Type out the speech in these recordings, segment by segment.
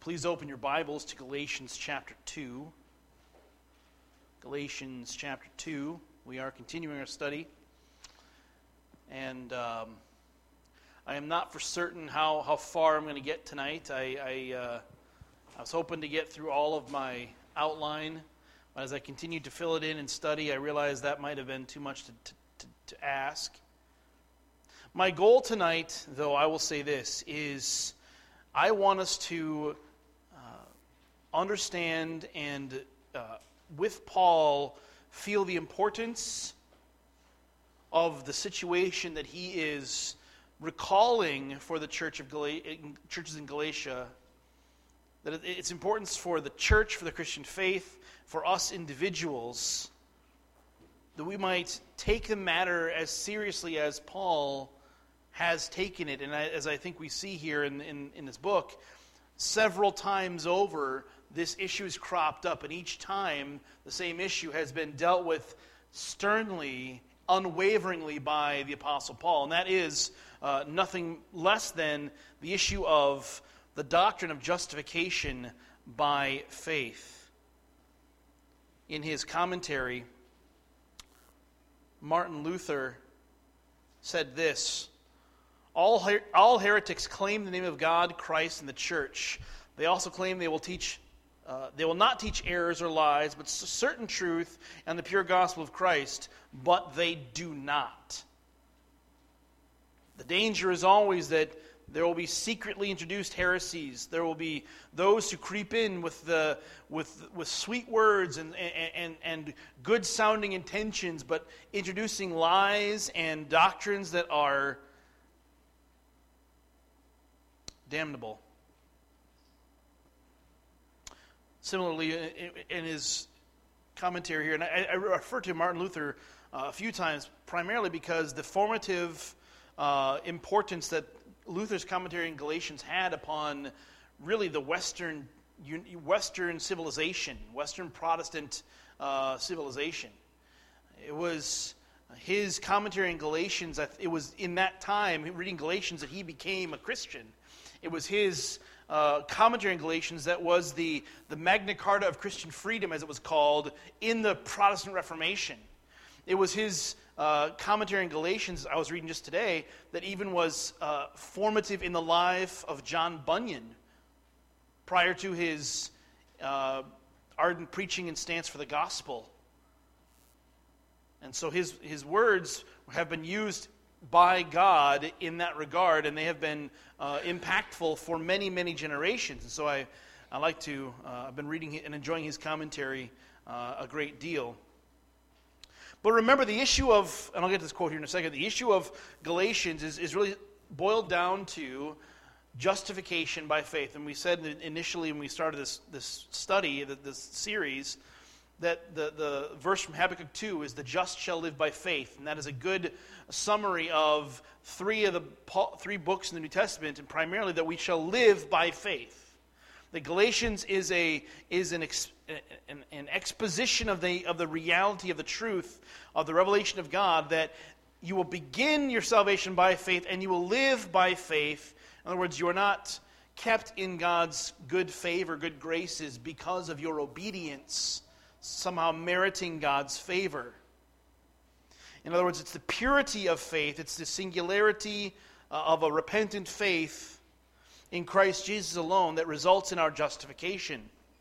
Please open your Bibles to Galatians chapter 2. Galatians chapter 2. We are continuing our study. And I am not for certain how far I'm going to get tonight. I was hoping to get through all of my outline. But as I continued to fill it in and study, I realized that might have been too much to ask. My goal tonight, though, I will say this, is I want us to understand and, with Paul, feel the importance of the situation that he is recalling for the churches in Galatia, that it's importance for the church, for the Christian faith, for us individuals, that we might take the matter as seriously as Paul has taken it. And as I think we see here in this book, several times over, this issue has cropped up, and each time the same issue has been dealt with sternly, unwaveringly by the Apostle Paul. And that is nothing less than the issue of the doctrine of justification by faith. In his commentary, Martin Luther said this: All heretics claim the name of God, Christ, and the church. They also claim they will not teach errors or lies, but certain truth and the pure gospel of Christ, but they do not. The danger is always that there will be secretly introduced heresies. There will be those who creep in with sweet words and good sounding intentions, but introducing lies and doctrines that are damnable. Similarly, in his commentary here, and I refer to Martin Luther a few times, primarily because the formative importance that Luther's commentary in Galatians had upon really the Western civilization, Western Protestant civilization. It was his commentary in Galatians, it was in that time, reading Galatians, that he became a Christian. It was his commentary in Galatians that was the Magna Carta of Christian freedom, as it was called, in the Protestant Reformation. It was his commentary in Galatians, I was reading just today, that even was formative in the life of John Bunyan prior to his ardent preaching and stance for the gospel. And so his words have been used by God in that regard, and they have been impactful for many, many generations. And so I've been reading and enjoying his commentary a great deal. But remember, the issue of, and I'll get to this quote here in a second, the issue of Galatians is really boiled down to justification by faith. And we said initially when we started this study, this series, that the verse from Habakkuk 2 is the just shall live by faith. And that is a good summary of three books in the New Testament, and primarily that we shall live by faith. The Galatians is an exposition of the reality of the truth of the revelation of God, that you will begin your salvation by faith and you will live by faith. In other words, you are not kept in God's good favor, good graces because of your obedience, somehow meriting God's favor. In other words, it's the purity of faith, it's the singularity of a repentant faith in Christ Jesus alone that results in our justification.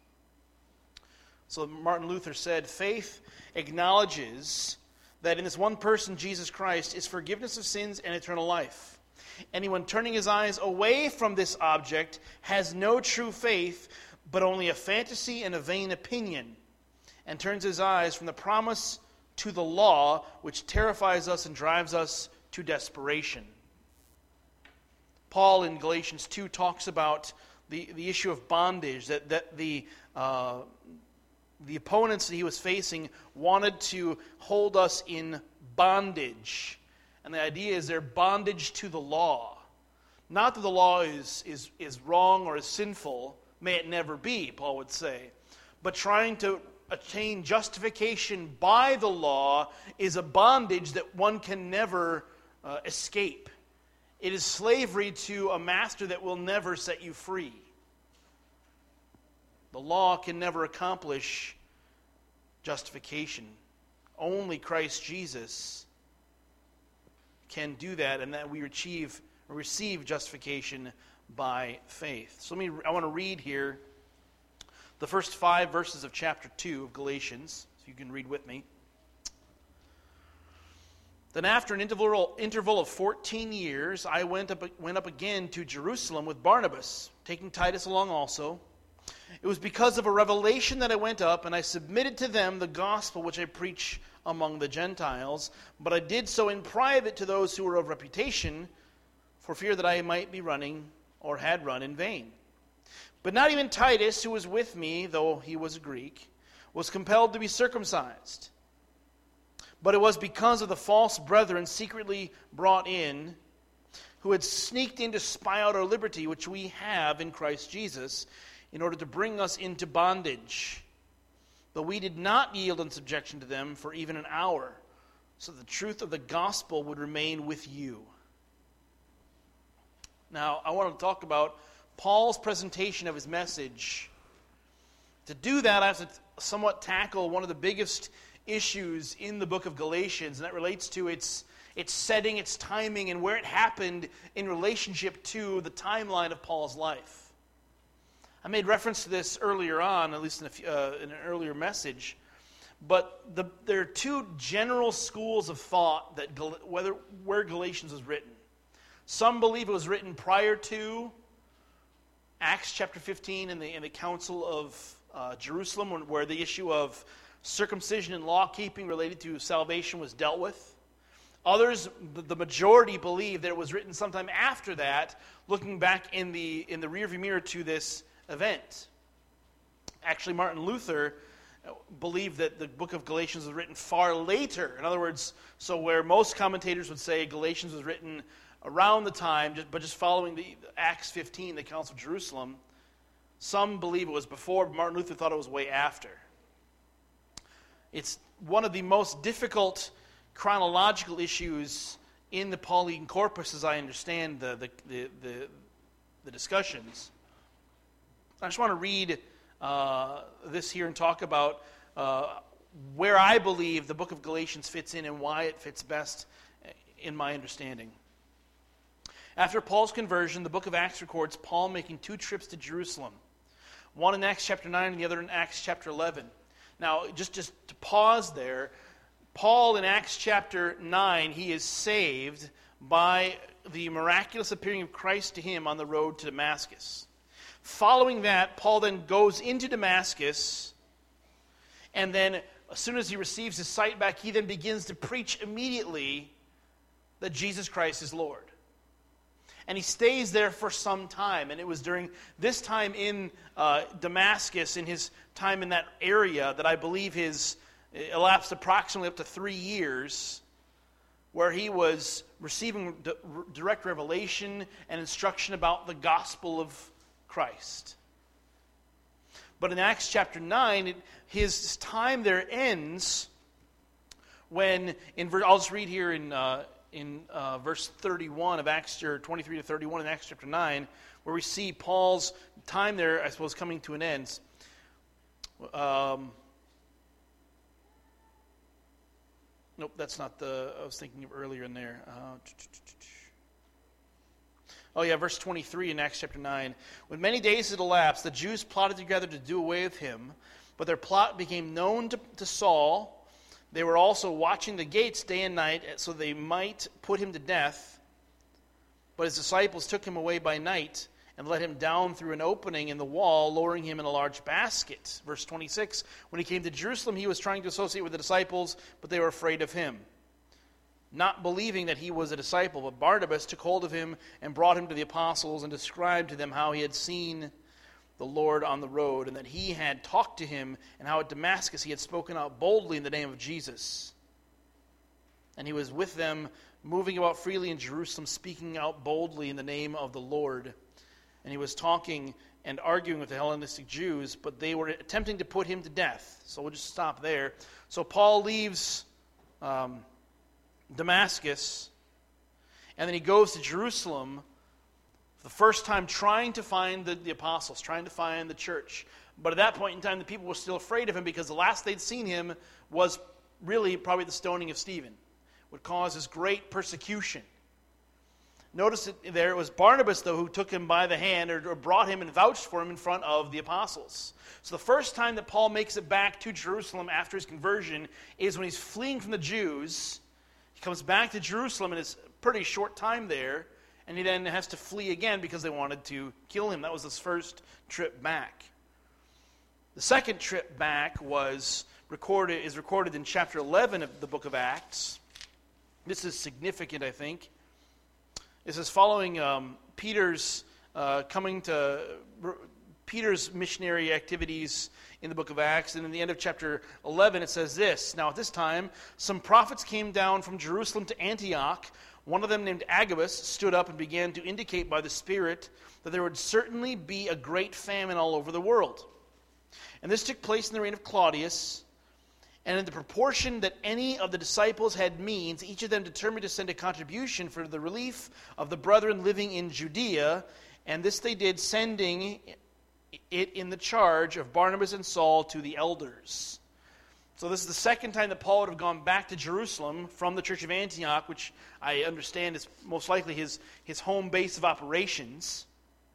So Martin Luther said, faith acknowledges that in this one person, Jesus Christ, is forgiveness of sins and eternal life. Anyone turning his eyes away from this object has no true faith, but only a fantasy and a vain opinion, and turns his eyes from the promise to the law, which terrifies us and drives us to desperation. Paul in Galatians 2 talks about the issue of bondage, that the opponents that he was facing wanted to hold us in bondage. And the idea is they're bondage to the law. Not that the law is wrong or is sinful, may it never be, Paul would say, but trying to attain justification by the law is a bondage that one can never escape. It is slavery to a master that will never set you free. The law can never accomplish justification. Only Christ Jesus can do that, and that we receive justification by faith. So I want to read here the first 5 verses of chapter 2 of Galatians, so you can read with me. Then after an interval of 14 years, I went up again to Jerusalem with Barnabas, taking Titus along also. It was because of a revelation that I went up, and I submitted to them the gospel which I preach among the Gentiles. But I did so in private to those who were of reputation, for fear that I might be running, or had run, in vain. But not even Titus, who was with me, though he was a Greek, was compelled to be circumcised. But it was because of the false brethren secretly brought in, who had sneaked in to spy out our liberty, which we have in Christ Jesus, in order to bring us into bondage. But we did not yield in subjection to them for even an hour, so the truth of the gospel would remain with you. Now, I want to talk about Paul's presentation of his message. To do that, I have to somewhat tackle one of the biggest issues in the book of Galatians, and that relates to its setting, its timing, and where it happened in relationship to the timeline of Paul's life. I made reference to this earlier on, at least in an earlier message, but there are 2 general schools of thought that where Galatians was written. Some believe it was written prior to Acts chapter 15 in the Council of Jerusalem, where the issue of circumcision and law-keeping related to salvation was dealt with. Others, the majority, believe that it was written sometime after that, looking back in the rearview mirror to this event. Actually, Martin Luther believed that the book of Galatians was written far later. In other words, so where most commentators would say Galatians was written around the time, but just following the Acts 15, the Council of Jerusalem, some believe it was before, but Martin Luther thought it was way after. It's one of the most difficult chronological issues in the Pauline corpus, as I understand the discussions. I just want to read this here and talk about where I believe the book of Galatians fits in and why it fits best in my understanding. After Paul's conversion, the book of Acts records Paul making 2 trips to Jerusalem. One in Acts chapter 9 and the other in Acts chapter 11. Now, just to pause there, Paul in Acts chapter 9, he is saved by the miraculous appearing of Christ to him on the road to Damascus. Following that, Paul then goes into Damascus, and then as soon as he receives his sight back, he then begins to preach immediately that Jesus Christ is Lord. And he stays there for some time. And it was during this time in Damascus, in his time in that area, that I believe his elapsed approximately up to 3 years, where he was receiving direct revelation and instruction about the gospel of Christ. But in Acts chapter 9, his time there ends when, I'll just read here in verse 31 of Acts, or 23 to 31 in Acts chapter 9, where we see Paul's time there, I suppose, coming to an end. Nope, that's not I was thinking of earlier in there. Verse 23 in Acts chapter 9. When many days had elapsed, the Jews plotted together to do away with him, but their plot became known to Saul. They were also watching the gates day and night, so they might put him to death. But his disciples took him away by night and let him down through an opening in the wall, lowering him in a large basket. Verse 26, when he came to Jerusalem, he was trying to associate with the disciples, but they were afraid of him, not believing that he was a disciple. But Barnabas took hold of him and brought him to the apostles and described to them how he had seen the Lord on the road, and that he had talked to him, and how at Damascus he had spoken out boldly in the name of Jesus. And he was with them, moving about freely in Jerusalem, speaking out boldly in the name of the Lord. And he was talking and arguing with the Hellenistic Jews, but they were attempting to put him to death. So we'll just stop there. So Paul leaves Damascus, and then he goes to Jerusalem For the first time trying to find the apostles, trying to find the church. But at that point in time, the people were still afraid of him because the last they'd seen him was really probably the stoning of Stephen, would cause his great persecution. Notice it there, it was Barnabas, though, who took him by the hand or brought him and vouched for him in front of the apostles. So the first time that Paul makes it back to Jerusalem after his conversion is when he's fleeing from the Jews. He comes back to Jerusalem in his pretty short time there, and he then has to flee again because they wanted to kill him. That was his first trip back. The second trip back is recorded in chapter 11 of the book of Acts. This is significant, I think. This is following Peter's missionary activities in the book of Acts. And in the end of chapter 11, it says this: "Now at this time, some prophets came down from Jerusalem to Antioch. One of them, named Agabus, stood up and began to indicate by the Spirit that there would certainly be a great famine all over the world. And this took place in the reign of Claudius. And in the proportion that any of the disciples had means, each of them determined to send a contribution for the relief of the brethren living in Judea. And this they did, sending it in the charge of Barnabas and Saul to the elders." So this is the second time that Paul would have gone back to Jerusalem from the church of Antioch, which I understand is most likely his home base of operations.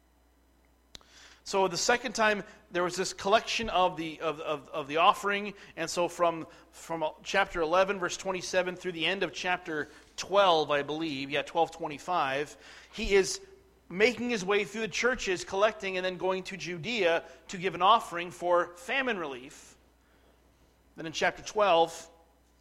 So the second time there was this collection of the offering, and so from chapter 11, verse 27 through the end of chapter 12, I believe, 12:25, he is making his way through the churches, collecting, and then going to Judea to give an offering for famine relief. Then in chapter 12,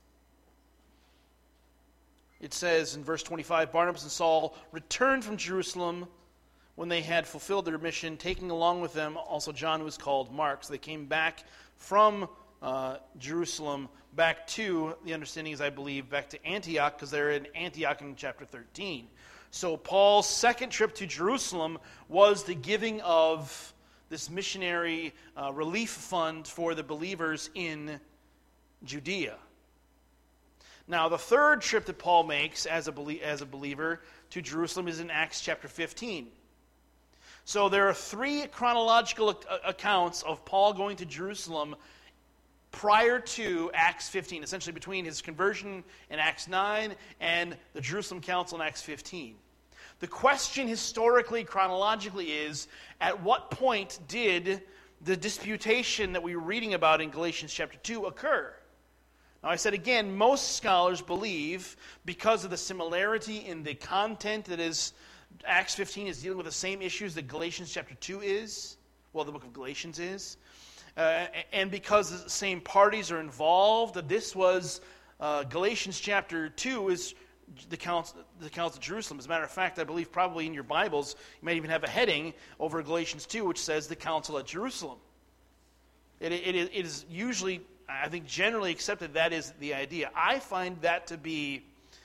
it says in verse 25, "Barnabas and Saul returned from Jerusalem when they had fulfilled their mission, taking along with them also John, who was called Mark." So they came back from Jerusalem back to, the understanding is, I believe, back to Antioch, because they're in Antioch in chapter 13. So Paul's second trip to Jerusalem was the giving of this missionary relief fund for the believers in Judea. Now, the third trip that Paul makes as a believer to Jerusalem is in Acts chapter 15. So there are three chronological accounts of Paul going to Jerusalem prior to Acts 15, essentially between his conversion in Acts 9 and the Jerusalem Council in Acts 15. The question historically, chronologically is, at what point did the disputation that we were reading about in Galatians chapter 2 occur? Now, I said again, most scholars believe, because of the similarity in the content, that is, Acts 15 is dealing with the same issues that Galatians chapter 2 is, well, the book of Galatians is, and because the same parties are involved, that this was, Galatians chapter 2 is the Council of Jerusalem. As a matter of fact, I believe probably in your Bibles, you might even have a heading over Galatians 2, which says the Council at Jerusalem. It is usually, I think, generally accepted that is the idea. I find that to be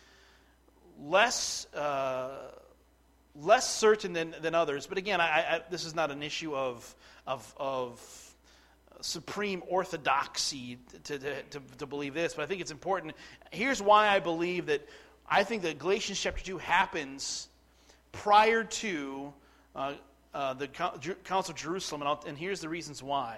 less certain than others. But again, this is not an issue of supreme orthodoxy to believe this, but I think it's important. Here's why I believe that. I think that Galatians chapter 2 happens prior to the Council of Jerusalem, and here's the reasons why.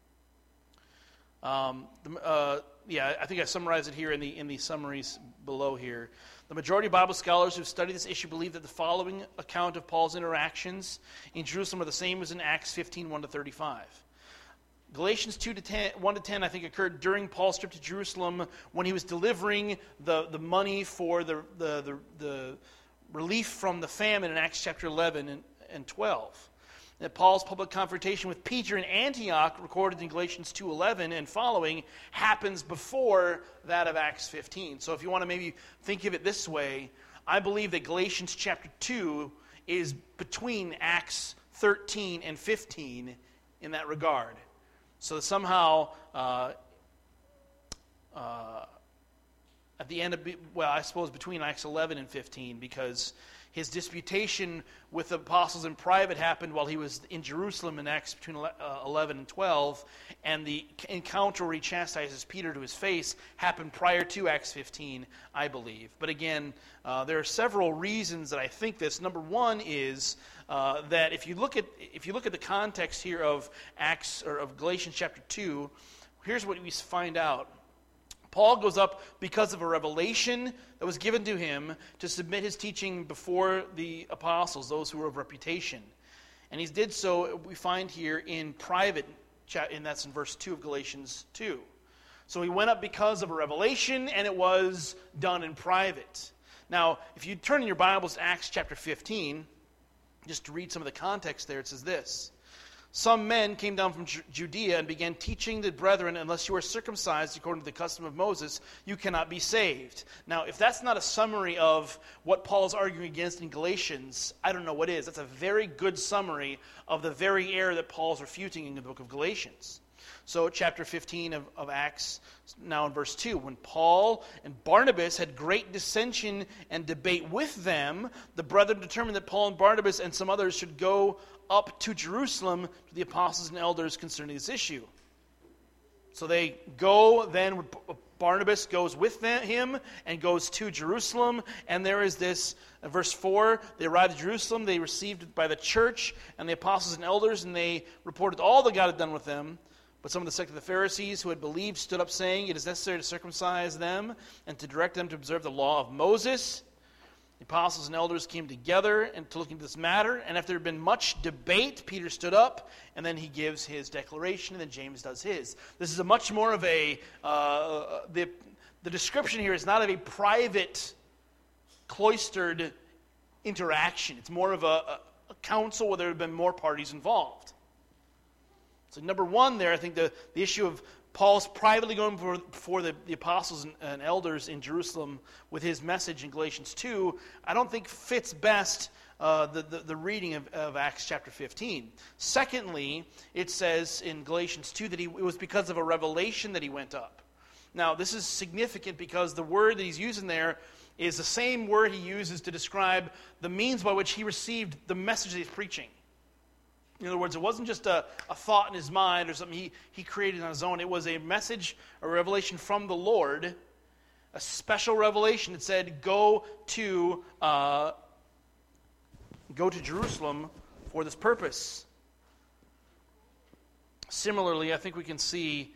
I think I summarized it here in the summaries below here. The majority of Bible scholars who've studied this issue believe that the following account of Paul's interactions in Jerusalem are the same as in Acts 15, 1-35. Galatians 1-10, I think, occurred during Paul's trip to Jerusalem when he was delivering the money for the relief from the famine in Acts chapter 11 and 12. That Paul's public confrontation with Peter in Antioch, recorded in Galatians 2:11 and following, happens before that of Acts 15. So if you want to maybe think of it this way, I believe that Galatians chapter 2 is between Acts 13 and 15 in that regard. So that somehow, at the end of, I suppose between Acts 11 and 15, because His disputation with the apostles in private happened while he was in Jerusalem in Acts between 11 and 12, and the encounter where he chastises Peter to his face happened prior to Acts 15, I believe. But again, there are several reasons that I think this. Number one is that if you look at the context here of Acts or of Galatians chapter 2, here's what we find out. Paul goes up because of a revelation that was given to him to submit his teaching before the apostles, those who were of reputation. And he did so, we find here, in private, and that's in verse 2 of Galatians 2. So he went up because of a revelation, and it was done in private. Now, if you turn in your Bibles to Acts chapter 15, just to read some of the context there, it says this. Some men came down from Judea and began teaching the brethren, unless you are circumcised according to the custom of Moses, you cannot be saved. Now, if that's not a summary of what Paul is arguing against in Galatians, I don't know what is. That's a very good summary of the very error that Paul is refuting in the book of Galatians. So, chapter 15 of Acts, now in verse 2, when Paul and Barnabas had great dissension and debate with them, the brethren determined that Paul and Barnabas and some others should go up to Jerusalem to the apostles and elders concerning this issue. So they go, then Barnabas goes with him and goes to Jerusalem, and there is this, verse 4, they arrived at Jerusalem, they received it by the church and the apostles and elders, and they reported all that God had done with them. But some of the sect of the Pharisees who had believed stood up saying, it is necessary to circumcise them and to direct them to observe the law of Moses. The apostles and elders came together and to look into this matter, and after there had been much debate, Peter stood up, and then he gives his declaration, and then James does his. This is a much more of a, the description here is not of a private, cloistered interaction. It's more of a council where there have been more parties involved. So number one there, I think the issue of Paul's privately going before the apostles and elders in Jerusalem with his message in Galatians 2, I don't think fits best the reading of Acts chapter 15. Secondly, it says in Galatians 2 that it was because of a revelation that he went up. Now, this is significant because the word that he's using there is the same word he uses to describe the means by which he received the message that he's preaching. In other words, it wasn't just a thought in his mind or something he created on his own. It was a message, a revelation from the Lord, a special revelation that said, go to Jerusalem for this purpose. Similarly, I think we can see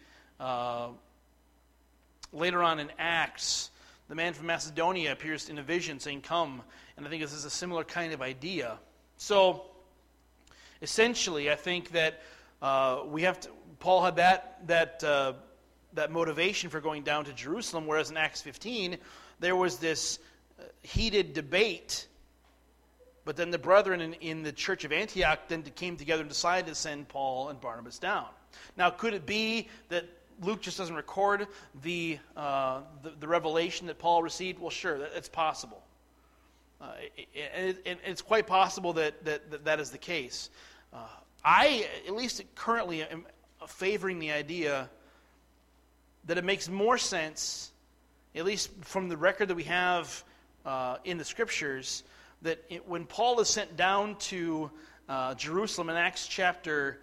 later on in Acts, the man from Macedonia appears in a vision saying, come. And I think this is a similar kind of idea. So, essentially, I think that Paul had that motivation for going down to Jerusalem, whereas in Acts 15, there was this heated debate. But then the brethren in the church of Antioch then came together and decided to send Paul and Barnabas down. Now, could it be that Luke just doesn't record the revelation that Paul received? Well, sure, it's possible. It's quite possible that is the case. I, at least currently, am favoring the idea that it makes more sense, at least from the record that we have in the Scriptures, that when Paul is sent down to Jerusalem in Acts chapter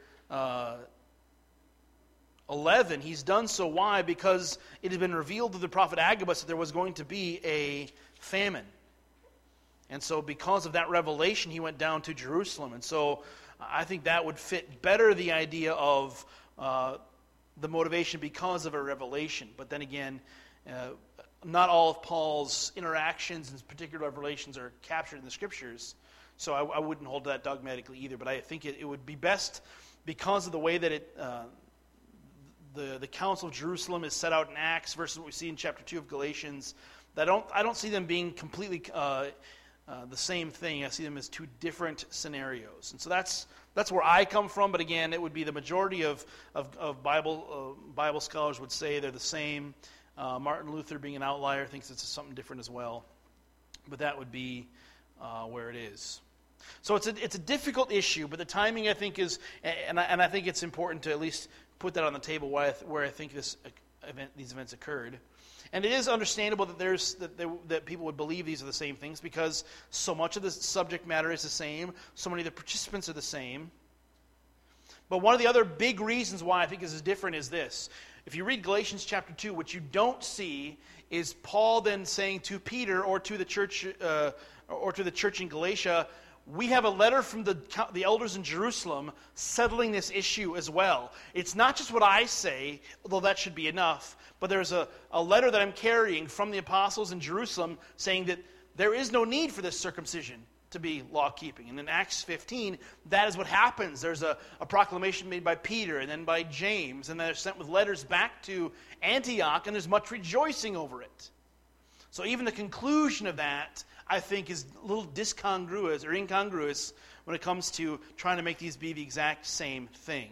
11, he's done so. Why? Because it had been revealed to the prophet Agabus that there was going to be a famine. And so because of that revelation, he went down to Jerusalem. And so I think that would fit better the idea of the motivation because of a revelation. But then again, not all of Paul's interactions and particular revelations are captured in the Scriptures. So I wouldn't hold that dogmatically either. But I think it would be best because of the way that the Council of Jerusalem is set out in Acts versus what we see in chapter 2 of Galatians. I don't see them being completely the same thing. I see them as two different scenarios. And so that's where I come from. But again, it would be the majority of Bible scholars would say they're the same. Martin Luther, being an outlier, thinks it's something different as well. But that would be where it is. So it's a difficult issue, but the timing, I think, is, and I think it's important to at least put that on the table where I think these events occurred. And it is understandable that people would believe these are the same things because so much of the subject matter is the same, so many of the participants are the same. But one of the other big reasons why I think this is different is this. If you read Galatians chapter 2, what you don't see is Paul then saying to Peter or to the church in Galatia, we have a letter from the elders in Jerusalem settling this issue as well. It's not just what I say, although that should be enough, but there's a letter that I'm carrying from the apostles in Jerusalem saying that there is no need for this circumcision to be law-keeping. And in Acts 15, that is what happens. There's a proclamation made by Peter and then by James, and they're sent with letters back to Antioch, and there's much rejoicing over it. So even the conclusion of that, I think, is a little discongruous or incongruous when it comes to trying to make these be the exact same thing.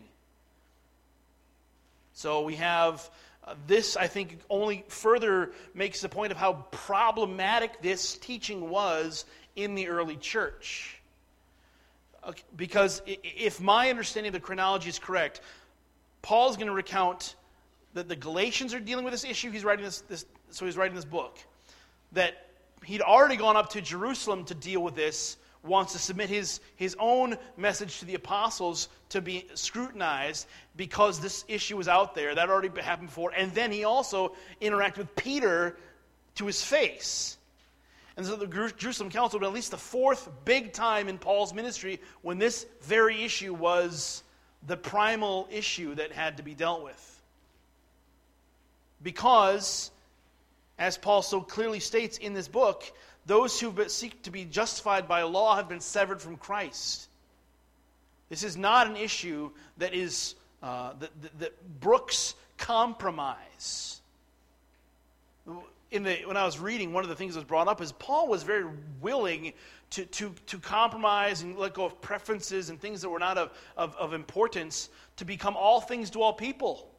So we have this, I think, only further makes the point of how problematic this teaching was in the early church. Because if my understanding of the chronology is correct, Paul's going to recount that the Galatians are dealing with this issue. He's writing so he's writing this book. That he'd already gone up to Jerusalem to deal with this, wants to submit his own message to the apostles to be scrutinized because this issue was out there. That already happened before. And then he also interacted with Peter to his face. And so the Jerusalem Council was at least the fourth big time in Paul's ministry when this very issue was the primal issue that had to be dealt with. Because, as Paul so clearly states in this book, those who seek to be justified by law have been severed from Christ. This is not an issue that is that brooks compromise. When I was reading, one of the things that was brought up is Paul was very willing to compromise and let go of preferences and things that were not of importance to become all things to all people.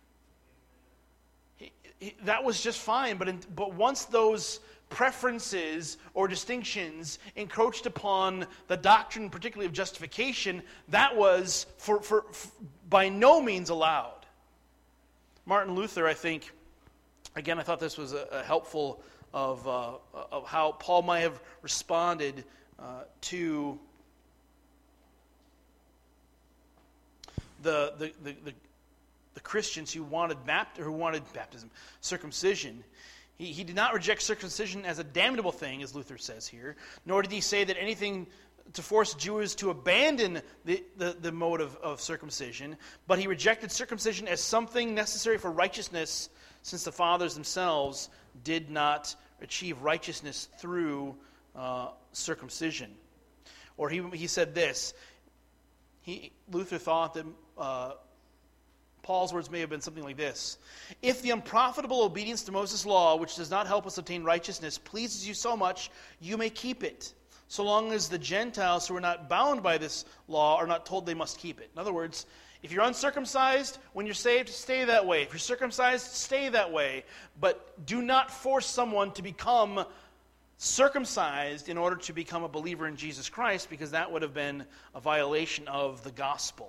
That was just fine, but once those preferences or distinctions encroached upon the doctrine, particularly of justification, that was for by no means allowed. Martin Luther, I think, again, I thought this was a helpful of how Paul might have responded to the Christians who wanted baptism, circumcision. He did not reject circumcision as a damnable thing, as Luther says here, nor did he say that anything to force Jews to abandon the mode of circumcision, but he rejected circumcision as something necessary for righteousness, since the fathers themselves did not achieve righteousness through circumcision. Or he said this, Luther thought that Paul's words may have been something like this: if the unprofitable obedience to Moses' law, which does not help us obtain righteousness, pleases you so much, you may keep it, so long as the Gentiles who are not bound by this law are not told they must keep it. In other words, if you're uncircumcised, when you're saved, stay that way. If you're circumcised, stay that way. But do not force someone to become circumcised in order to become a believer in Jesus Christ, because that would have been a violation of the gospel.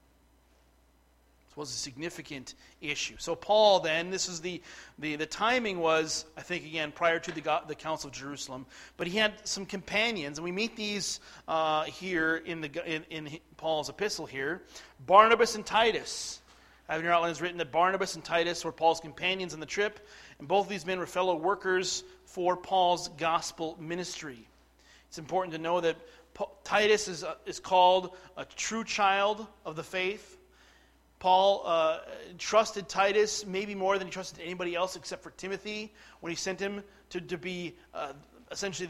Was a significant issue. So Paul then, this is the timing was, I think, again, prior to the Council of Jerusalem, but he had some companions, and we meet these here in Paul's epistle here. Barnabas and Titus. I have in your outlines written that Barnabas and Titus were Paul's companions on the trip, and both of these men were fellow workers for Paul's gospel ministry. It's important to know that Titus is called a true child of the faith. Paul trusted Titus maybe more than he trusted anybody else except for Timothy when he sent him to be essentially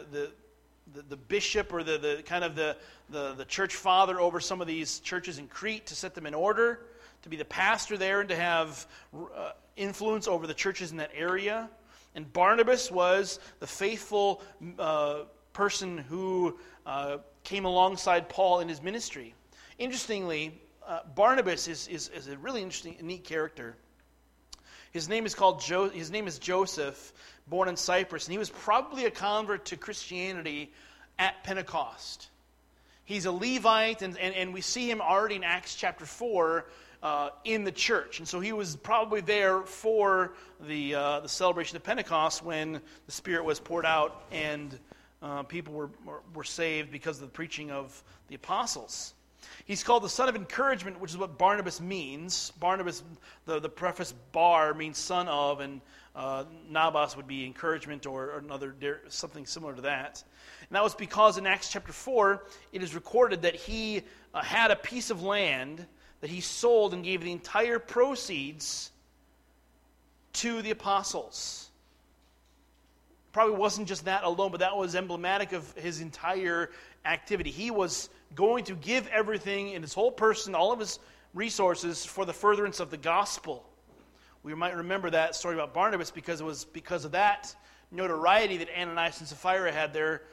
the bishop or the kind of the church father over some of these churches in Crete, to set them in order, to be the pastor there and to have influence over the churches in that area. And Barnabas was the faithful person who came alongside Paul in his ministry. Interestingly, Barnabas is a really interesting, neat character. His name is Joseph, born in Cyprus, and he was probably a convert to Christianity at Pentecost. He's a Levite, and we see him already in Acts chapter 4 in the church. And so he was probably there for the celebration of Pentecost when the Spirit was poured out and people were saved because of the preaching of the apostles. He's called the son of encouragement, which is what Barnabas means. Barnabas, the preface bar means son of, and Nabas would be encouragement or another something similar to that. And that was because in Acts chapter 4, it is recorded that he had a piece of land that he sold and gave the entire proceeds to the apostles. Probably wasn't just that alone, but that was emblematic of his entire activity. He was going to give everything in his whole person, all of his resources, for the furtherance of the gospel. We might remember that story about Barnabas because it was because of that notoriety that Ananias and Sapphira had their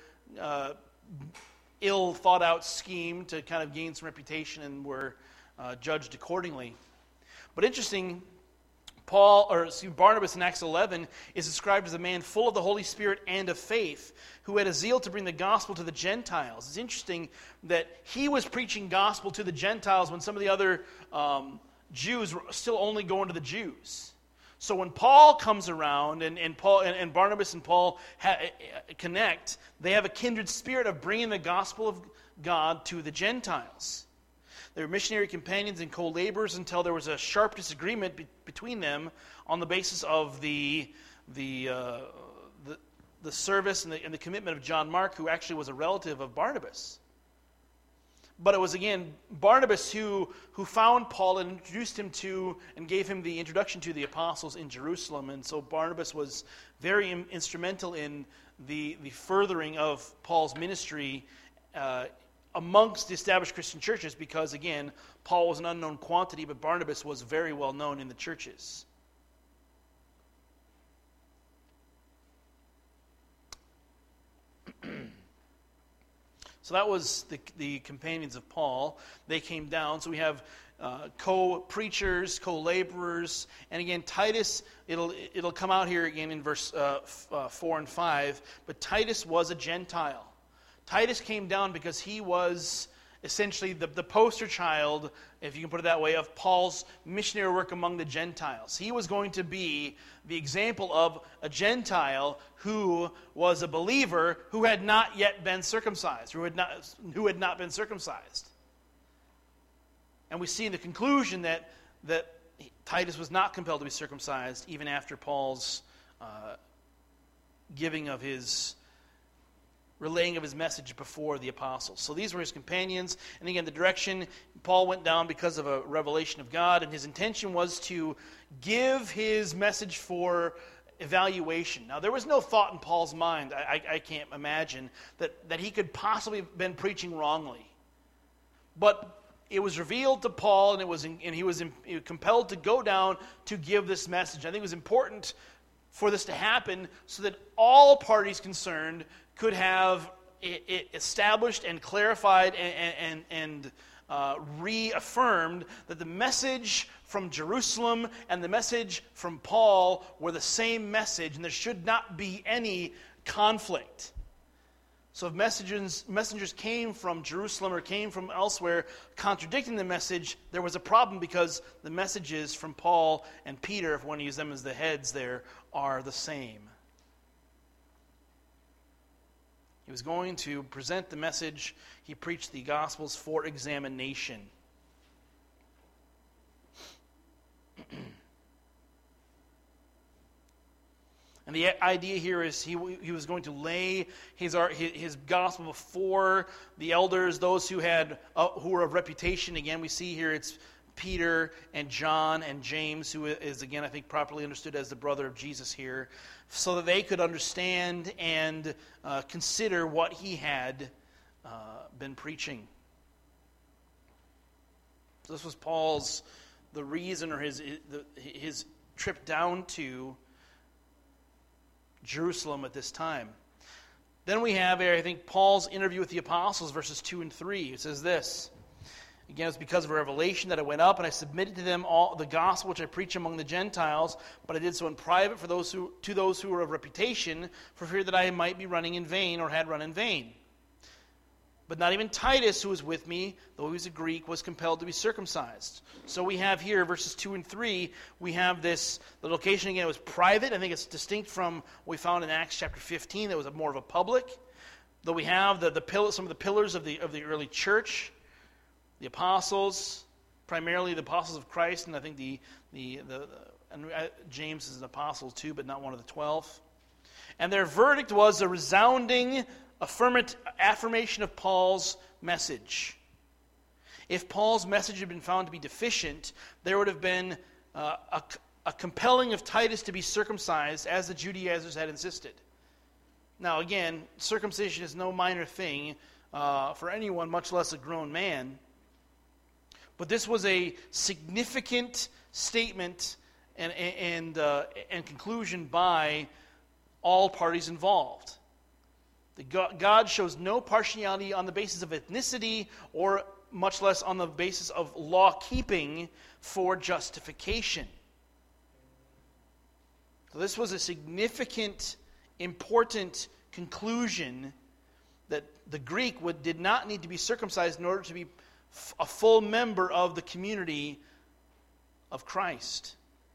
ill thought out scheme to kind of gain some reputation and were judged accordingly. But interesting, Barnabas in Acts 11 is described as a man full of the Holy Spirit and of faith, who had a zeal to bring the gospel to the Gentiles. It's interesting that he was preaching gospel to the Gentiles when some of the other Jews were still only going to the Jews. So when Paul comes around and Barnabas and Paul connect, they have a kindred spirit of bringing the gospel of God to the Gentiles. They were missionary companions and co-laborers until there was a sharp disagreement between them on the basis of the service and the commitment of John Mark, who actually was a relative of Barnabas. But it was, again, Barnabas who found Paul and introduced him to and gave him the introduction to the apostles in Jerusalem. And so Barnabas was very instrumental in the furthering of Paul's ministry amongst the established Christian churches because, again, Paul was an unknown quantity, but Barnabas was very well known in the churches. So that was the companions of Paul. They came down. So we have co-preachers, co-laborers. And again, Titus, it'll come out here again in verse 4 and 5. But Titus was a Gentile. Titus came down because he was essentially the poster child, if you can put it that way, of Paul's missionary work among the Gentiles. He was going to be the example of a Gentile who was a believer who had not yet been circumcised, who had not been circumcised. And we see in the conclusion that Titus was not compelled to be circumcised even after Paul's relaying of his message before the apostles. So these were his companions. And again, the direction Paul went down because of a revelation of God, and his intention was to give his message for evaluation. Now, there was no thought in Paul's mind, I can't imagine, that he could possibly have been preaching wrongly. But it was revealed to Paul, and he was compelled to go down to give this message. I think it was important for this to happen so that all parties concerned could have it established and clarified and reaffirmed that the message from Jerusalem and the message from Paul were the same message, and there should not be any conflict. So if messengers came from Jerusalem or came from elsewhere contradicting the message, there was a problem because the messages from Paul and Peter, if one use them as the heads there, are the same. He was going to present the message. He preached the Gospels for examination. And the idea here is he was going to lay his gospel before the elders, those who were of reputation. Again, we see here it's Peter and John and James, who is, again, I think properly understood as the brother of Jesus here, so that they could understand and consider what he had been preaching. So this was the reason, or his trip down to Jerusalem at this time. Then we have, I think, Paul's interview with the apostles, verses 2 and 3. It says this: again, it's because of a revelation that I went up and I submitted to them all the gospel which I preach among the Gentiles, but I did so in private to those who were of reputation, for fear that I might be running in vain or had run in vain. But not even Titus, who was with me, though he was a Greek, was compelled to be circumcised. So we have here, verses 2 and 3, we have this, the location again was private. I think it's distinct from what we found in Acts chapter 15, that was more of a public. Though we have some of the pillars of the early church, the apostles, primarily the apostles of Christ, and I think James is an apostle too, but not one of the 12. And their verdict was a resounding affirmation of Paul's message. If Paul's message had been found to be deficient, there would have been a compelling of Titus to be circumcised, as the Judaizers had insisted. Now again, circumcision is no minor thing for anyone, much less a grown man. But this was a significant statement and conclusion by all parties involved. God shows no partiality on the basis of ethnicity, or much less on the basis of law-keeping for justification. So this was a significant, important conclusion, that the Greek did not need to be circumcised in order to be a full member of the community of Christ.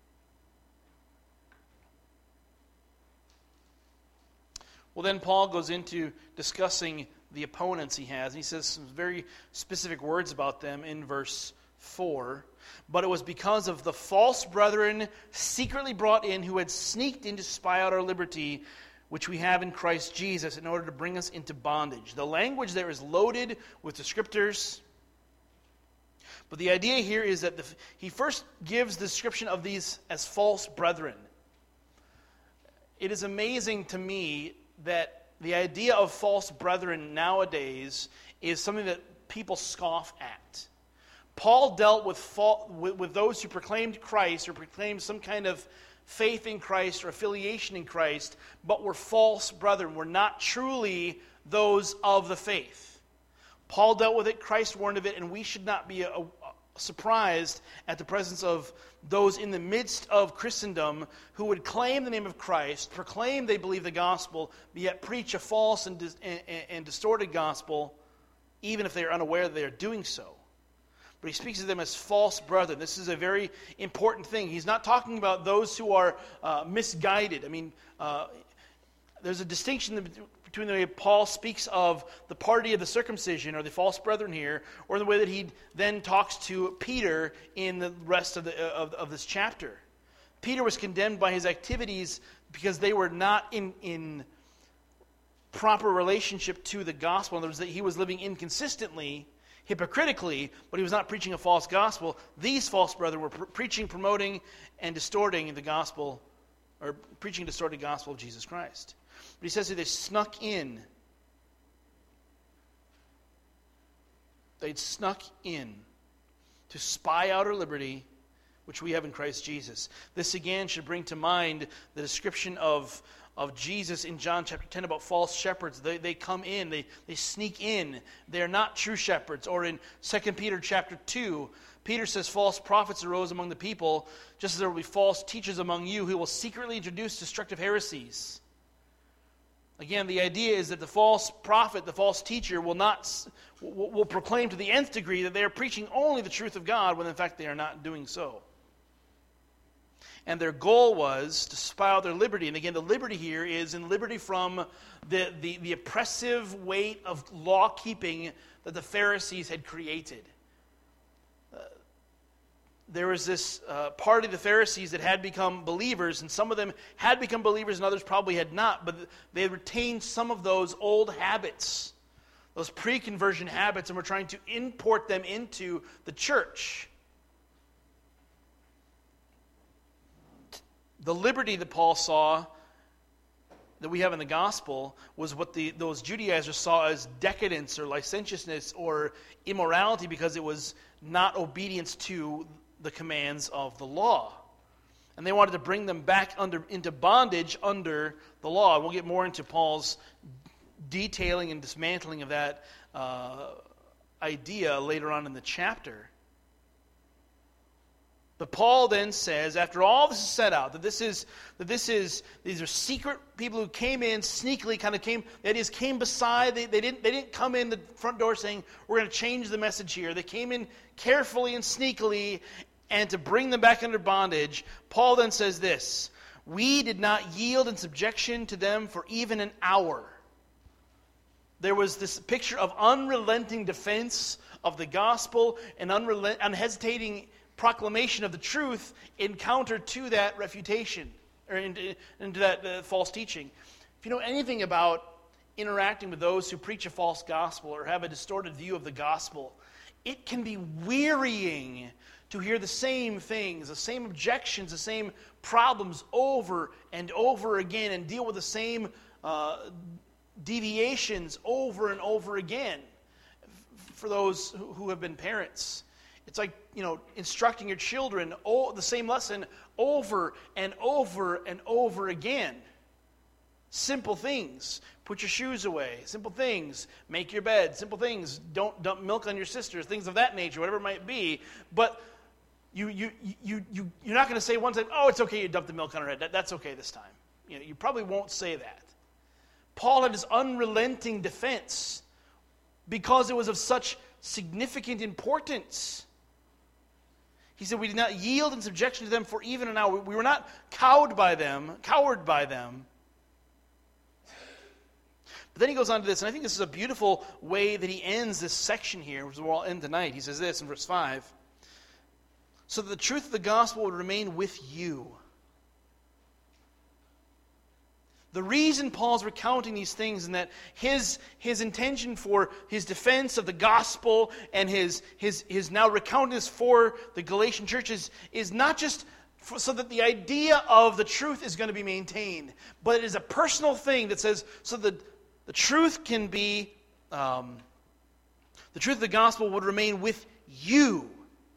Well, then Paul goes into discussing the opponents he has, and he says some very specific words about them in verse 4. But it was because of the false brethren secretly brought in, who had sneaked in to spy out our liberty, which we have in Christ Jesus, in order to bring us into bondage. The language there is loaded with descriptors. But the idea here is that he first gives the description of these as false brethren. It is amazing to me that the idea of false brethren nowadays is something that people scoff at. Paul dealt with those who proclaimed Christ, or proclaimed some kind of faith in Christ or affiliation in Christ, but were false brethren, were not truly those of the faith. Paul dealt with it, Christ warned of it, and we should not be surprised at the presence of those in the midst of Christendom who would claim the name of Christ, proclaim they believe the gospel, but yet preach a false and distorted gospel, even if they are unaware that they are doing so. But he speaks of them as false brethren. This is a very important thing. He's not talking about those who are misguided. I mean, there's a distinction between the way Paul speaks of the party of the circumcision, or the false brethren here, or the way that he then talks to Peter in the rest of this chapter. Peter was condemned by his activities because they were not in proper relationship to the gospel. In other words, that he was living inconsistently, hypocritically, but he was not preaching a false gospel. These false brethren were preaching, promoting, and distorting the gospel, or preaching a distorted gospel of Jesus Christ. But he says that they snuck in. They'd snuck in to spy out our liberty, which we have in Christ Jesus. This again should bring to mind the description of Jesus in John chapter 10 about false shepherds. They come in, they sneak in. They're not true shepherds. Or in 2 Peter chapter 2, Peter says false prophets arose among the people, just as there will be false teachers among you who will secretly introduce destructive heresies. Again, the idea is that the false prophet, the false teacher, will proclaim to the nth degree that they are preaching only the truth of God, when in fact they are not doing so. And their goal was to spy out their liberty. And again, the liberty here is in liberty from the oppressive weight of law-keeping that the Pharisees had created. There was this party of the Pharisees that had become believers, and some of them had become believers and others probably had not, but they had retained some of those old habits, those pre-conversion habits, and were trying to import them into the church. The liberty that Paul saw, that we have in the gospel, was what those Judaizers saw as decadence or licentiousness or immorality, because it was not obedience to the commands of the law. And they wanted to bring them back into bondage under the law. We'll get more into Paul's detailing and dismantling of that idea later on in the chapter. But Paul then says, after all this is set out, that these are secret people who came in sneakily, came beside. They didn't come in the front door saying, we're going to change the message here. They came in carefully and sneakily, and to bring them back under bondage. Paul then says this: we did not yield in subjection to them for even an hour. There was this picture of unrelenting defense of the gospel and unhesitating proclamation of the truth in counter to that refutation, or into that false teaching. If you know anything about interacting with those who preach a false gospel or have a distorted view of the gospel, it can be wearying to hear the same things, the same objections, the same problems over and over again, and deal with the same deviations over and over again. For those who have been parents, it's like, instructing your children the same lesson over and over and over again. Simple things: put your shoes away. Simple things: make your bed. Simple things: don't dump milk on your sisters. Things of that nature, whatever it might be. But you're not going to say one time, "Oh, it's okay, you dumped the milk on her head. That's okay this time." You probably won't say that. Paul had this unrelenting defense because it was of such significant importance. He said, we did not yield in subjection to them for even an hour. We were not cowed by them. But then he goes on to this, and I think this is a beautiful way that he ends this section here, which we'll end tonight. He says this in verse 5. So that the truth of the gospel would remain with you. The reason Paul's recounting these things, and that his intention for his defense of the gospel and his now recounting this for the Galatian churches is not just so that the idea of the truth is going to be maintained, but it is a personal thing that says so that the truth can be, the truth of the gospel would remain with you.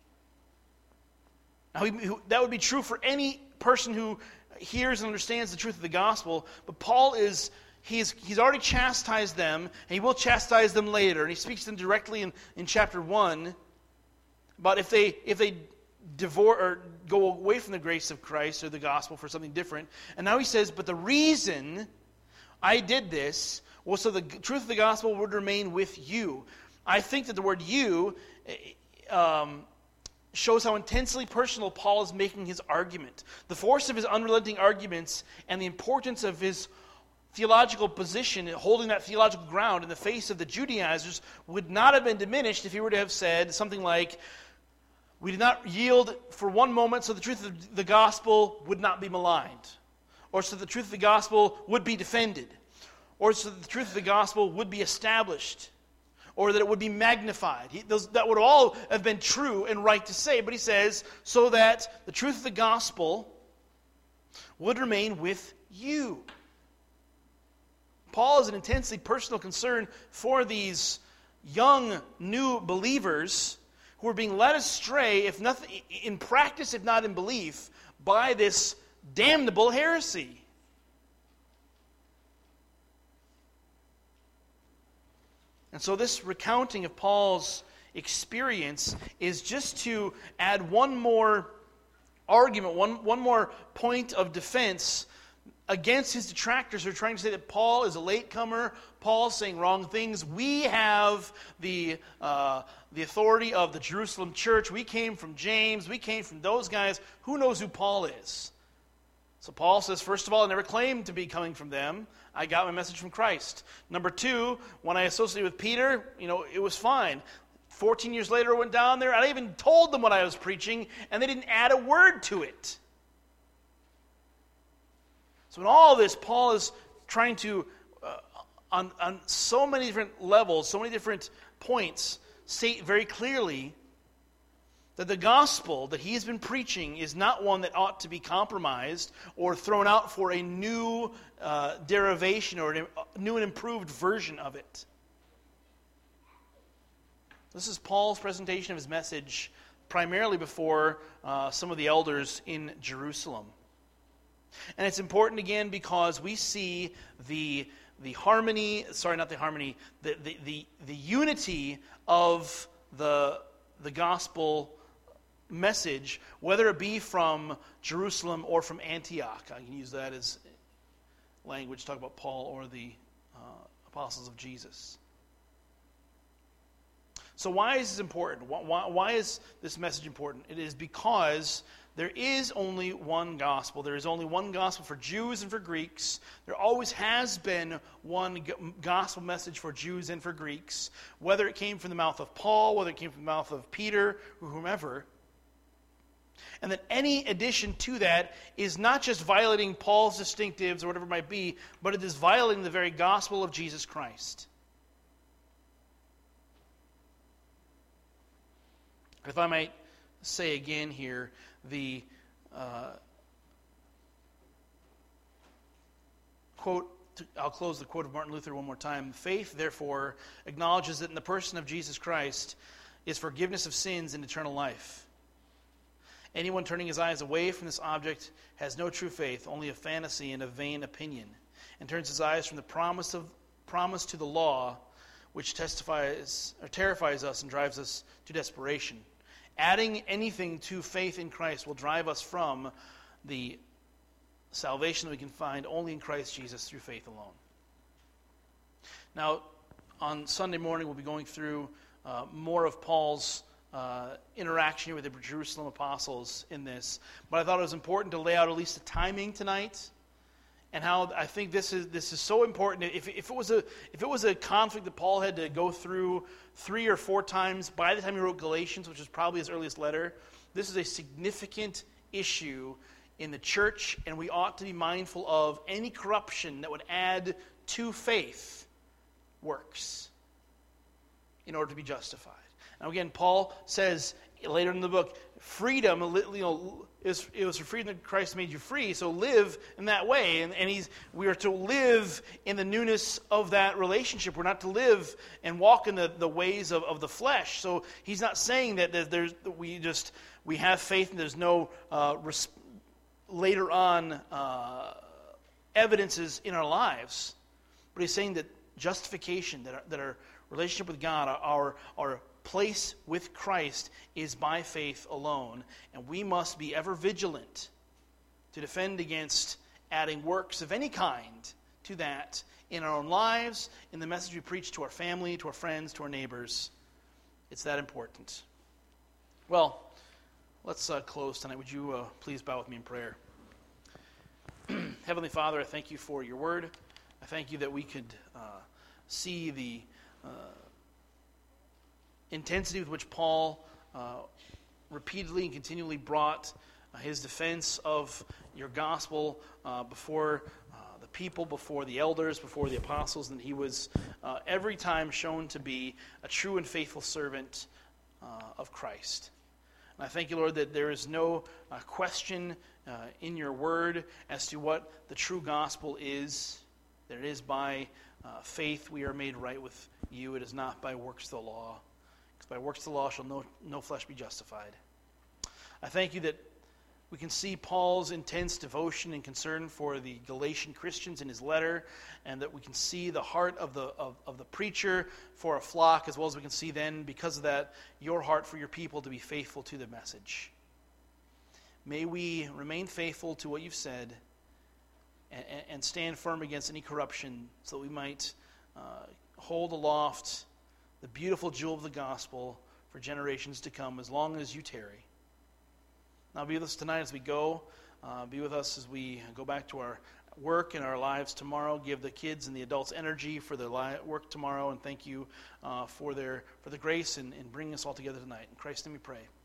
Now, that would be true for any person who hears and understands the truth of the gospel, but Paul he's already chastised them, and he will chastise them later, and he speaks to them directly in chapter 1 about if they divorce or go away from the grace of Christ or the gospel for something different. And now he says, but the reason I did this was so the truth of the gospel would remain with you. I think that the word you shows how intensely personal Paul is making his argument. The force of his unrelenting arguments and the importance of his theological position, holding that theological ground in the face of the Judaizers, would not have been diminished if he were to have said something like, we did not yield for one moment so the truth of the gospel would not be maligned, or so the truth of the gospel would be defended, or so the truth of the gospel would be established, or that it would be magnified. That would all have been true and right to say, but he says, so that the truth of the gospel would remain with you. Paul has an intensely personal concern for these young, new believers who are being led astray, if nothing, in practice, if not in belief, by this damnable heresy. And so this recounting of Paul's experience is just to add one more argument, one more point of defense against his detractors who are trying to say that Paul is a latecomer, Paul's saying wrong things. We have the authority of the Jerusalem church. We came from James. We came from those guys. Who knows who Paul is? So Paul says, first of all, I never claimed to be coming from them. I got my message from Christ. Number two, when I associated with Peter, it was fine. 14 years later, I went down there. I even told them what I was preaching, and they didn't add a word to it. So in all this, Paul is trying to, on so many different levels, so many different points, state very clearly that the gospel that he has been preaching is not one that ought to be compromised or thrown out for a new derivation or a new and improved version of it. This is Paul's presentation of his message primarily before some of the elders in Jerusalem. And it's important again because we see the unity of the gospel message, whether it be from Jerusalem or from Antioch. I can use that as language to talk about Paul or the apostles of Jesus. So why is this important? Why is this message important? It is because there is only one gospel. There is only one gospel for Jews and for Greeks. There always has been one gospel message for Jews and for Greeks, whether it came from the mouth of Paul, whether it came from the mouth of Peter, or whomever. And that any addition to that is not just violating Paul's distinctives or whatever it might be, but it is violating the very gospel of Jesus Christ. If I might say again here, quote, I'll close the quote of Martin Luther one more time. Faith, therefore, acknowledges that in the person of Jesus Christ is forgiveness of sins and eternal life. Anyone turning his eyes away from this object has no true faith, only a fantasy and a vain opinion, and turns his eyes from the promise to the law, which terrifies us and drives us to desperation. Adding anything to faith in Christ will drive us from the salvation that we can find only in Christ Jesus through faith alone. Now, on Sunday morning, we'll be going through more of Paul's interaction with the Jerusalem apostles in this. But I thought it was important to lay out at least the timing tonight, and how I think this is so important. If it was a conflict that Paul had to go through 3 or 4 times by the time he wrote Galatians, which is probably his earliest letter, this is a significant issue in the church, and we ought to be mindful of any corruption that would add to faith works in order to be justified. Now again, Paul says later in the book, freedom, it was for freedom that Christ made you free, so live in that way. And we are to live in the newness of that relationship. We're not to live and walk in the ways of the flesh. So he's not saying that we have faith and there's no later on evidences in our lives. But he's saying that justification, that our relationship with God, our place with Christ is by faith alone, and we must be ever vigilant to defend against adding works of any kind to that in our own lives, in the message we preach to our family, to our friends, to our neighbors. It's that important. Well, let's close tonight. Would you please bow with me in prayer? Heavenly Father, I thank you for your word. I thank you that we could see the intensity with which Paul repeatedly and continually brought his defense of your gospel before the people, before the elders, before the apostles, and he was every time shown to be a true and faithful servant of Christ. And I thank you, Lord, that there is no question in your word as to what the true gospel is, that it is by faith we are made right with you. It is not by works of the law. Because by works of the law shall no flesh be justified. I thank you that we can see Paul's intense devotion and concern for the Galatian Christians in his letter, and that we can see the heart of the preacher for a flock, as well as we can see then, because of that, your heart for your people to be faithful to the message. May we remain faithful to what you've said and stand firm against any corruption, so that we might hold aloft the beautiful jewel of the gospel for generations to come, as long as you tarry. Now be with us tonight as we go. Be with us as we go back to our work and our lives tomorrow. Give the kids and the adults energy for their work tomorrow, and thank you for the grace in bringing us all together tonight. In Christ's name we pray.